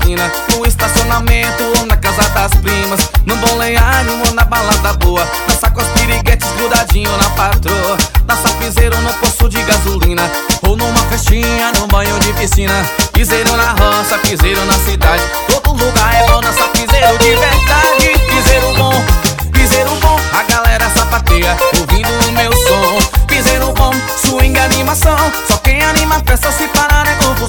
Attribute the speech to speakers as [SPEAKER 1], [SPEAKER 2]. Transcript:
[SPEAKER 1] gasolina, no estacionamento ou na casa das primas, no bom lenhário ou na balada boa, dançar com os piriguetes grudadinho na patroa, dançar piseiro no posto de gasolina, ou numa festinha, num banho de piscina. Piseiro na roça, piseiro na cidade, todo lugar é bom dançar piseiro de verdade. Piseiro bom, a galera sapateia ouvindo o meu som. Piseiro bom, swing, animação, só quem anima a festa, se parar é confusão.